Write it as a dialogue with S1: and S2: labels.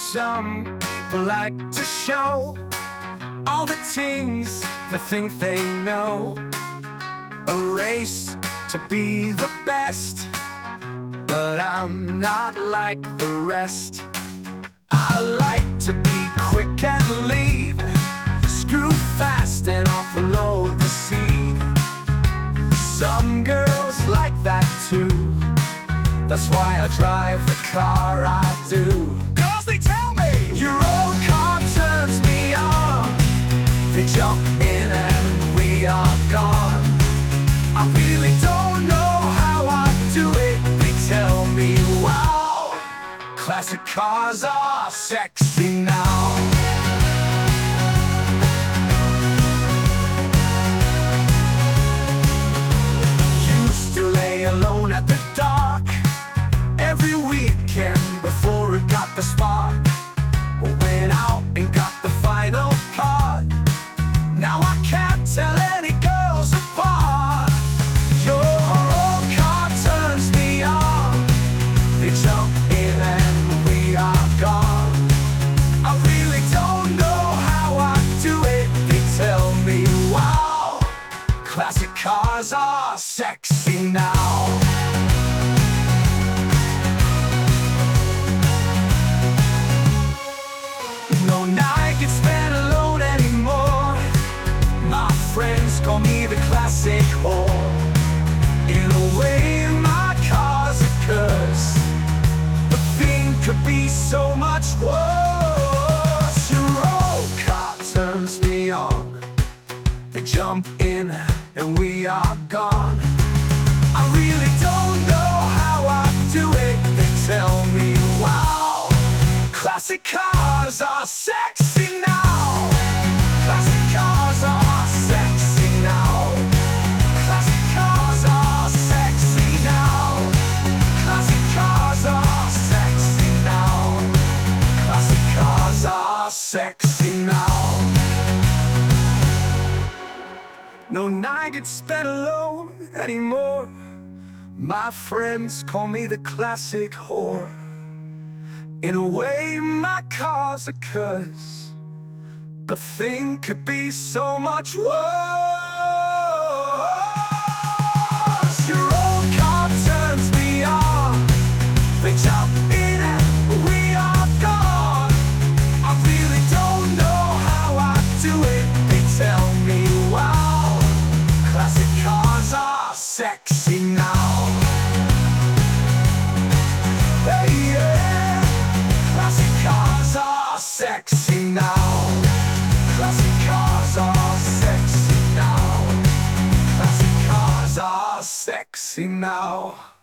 S1: Some people like to show all the things they think they know. A race to be the best, but I'm not like the rest. I like to be quick and lead, screw fast and offload the seed. Some girls like that too, that's why I drive the car I do. Cause they tell me your old car turns me on. They jump in and we are gone. I really don't know how I do it. They tell me, wow, classic cars are sexy now. Used to lay alone at the dark every weekend before it got the spark. Went out and got the final part. Now I can't tell any girls apart. Your old car turns me on. They jump in and we are gone. I really don't know how I do it. They tell me, wow, classic cars are sexy now. No night gets spent alone anymore. My friends call me the classic whore. In a way, my car's a curse. The thing could be so much worse. Your old car turns me on. They jump in and we are gone. I really don't know how I do it. They tell me, wow, classic cars are sexy now. Classic cars are sexy now. Classic cars are sexy now. Classic cars are sexy now. Classic cars are sexy now. No night gets spent alone anymore. My friends call me the classic whore. In a way, my car's a curse. The thing could be so much worse. Your old car turns me on. They jump in and we are gone. I really don't know how I do it. They tell me, wow, classic cars are sexy now. Hey, yeah. Classic cars are sexy now. Classic cars are sexy now. Classic cars are sexy now.